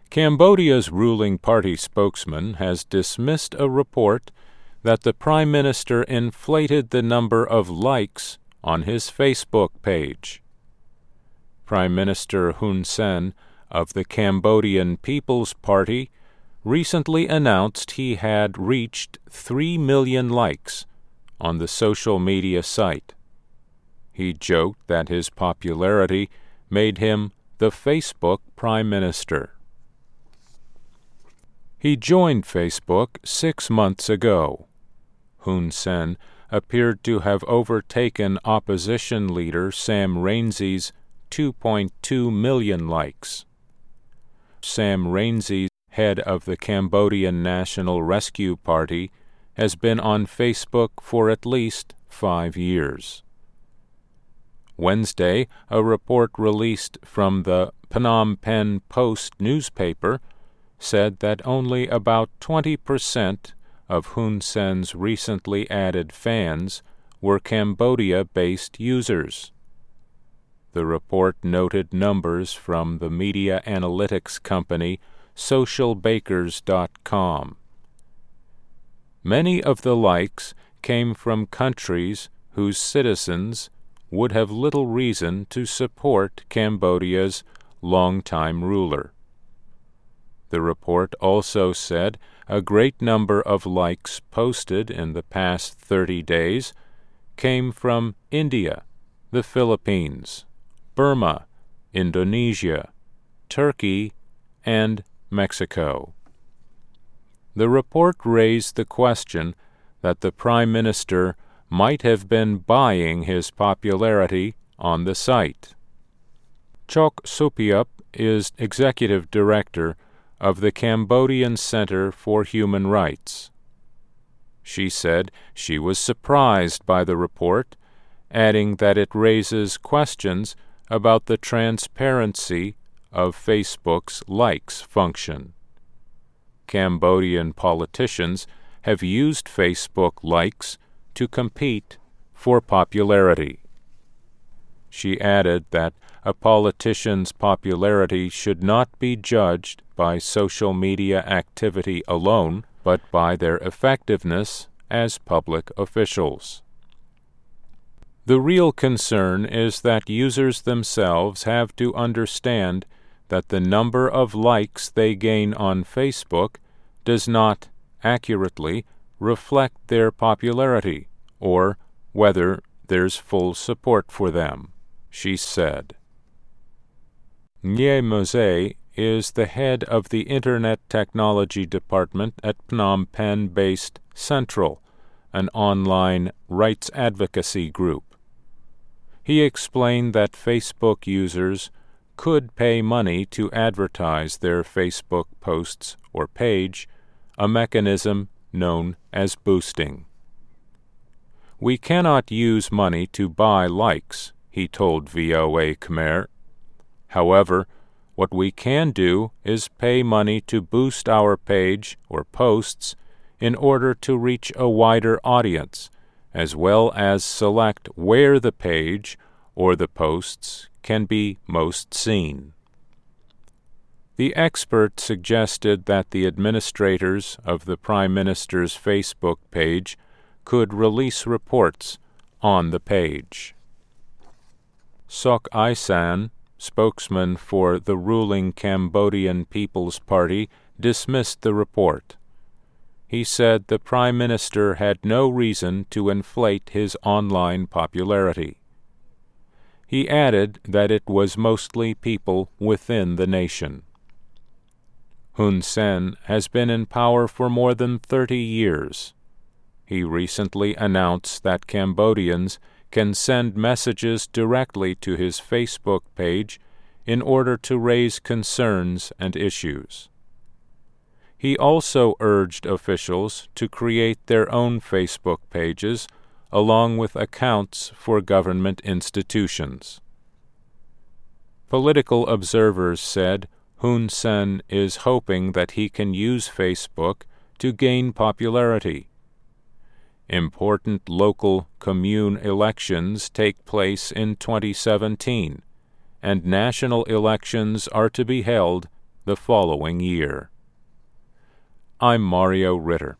Cambodia's ruling party spokesman has dismissed a report that the Prime Minister inflated the number of likes on his Facebook page. Prime Minister Hun Sen of the Cambodian People's Party recently announced he had reached 3 million likes on the social media site. He joked that his popularity made him the Facebook Prime Minister. He joined Facebook 6 months ago. Hun Sen appeared to have overtaken opposition leader Sam Rainsy's 2.2 million likes. Sam Rainsy, head of the Cambodian National Rescue Party, has been on Facebook for at least 5 years. Wednesday, a report released from the Phnom Penh Post newspaper said that only about 20% of Hun Sen's recently added fans were Cambodia-based users. The report noted numbers from the media analytics company socialbakers.com. Many of the likes came from countries whose citizens would have little reason to support Cambodia's longtime ruler. The report also said a great number of likes posted in the past 30 days came from India, the Philippines, Burma, Indonesia, Turkey, and Mexico. The report raised the question that the Prime Minister might have been buying his popularity on the site. Chok Supiup is executive director of the Cambodian Center for Human Rights. She said she was surprised by the report, adding that it raises questions about the transparency of Facebook's likes function. Cambodian politicians have used Facebook likes to compete for popularity. She added that a politician's popularity should not be judged by social media activity alone, but by their effectiveness as public officials. The real concern is that users themselves have to understand that the number of likes they gain on Facebook does not accurately reflect their popularity or whether there's full support for them, she said. Nye Mose is the head of the Internet Technology Department at Phnom Penh-based Central, an online rights advocacy group. He explained that Facebook users could pay money to advertise their Facebook posts or page, a mechanism known as boosting. "We cannot use money to buy likes," he told VOA Khmer. "However, what we can do is pay money to boost our page or posts in order to reach a wider audience, as well as select where the page or the posts can be most seen." The expert suggested that the administrators of the Prime Minister's Facebook page could release reports on the page. Sok Isan, spokesman for the ruling Cambodian People's Party, dismissed the report. He said the Prime Minister had no reason to inflate his online popularity. He added that it was mostly people within the nation. Hun Sen has been in power for more than 30 years. He recently announced that Cambodians can send messages directly to his Facebook page in order to raise concerns and issues. He also urged officials to create their own Facebook pages along with accounts for government institutions. Political observers said Hun Sen is hoping that he can use Facebook to gain popularity. Important local commune elections take place in 2017, and national elections are to be held the following year. I'm Mario Ritter.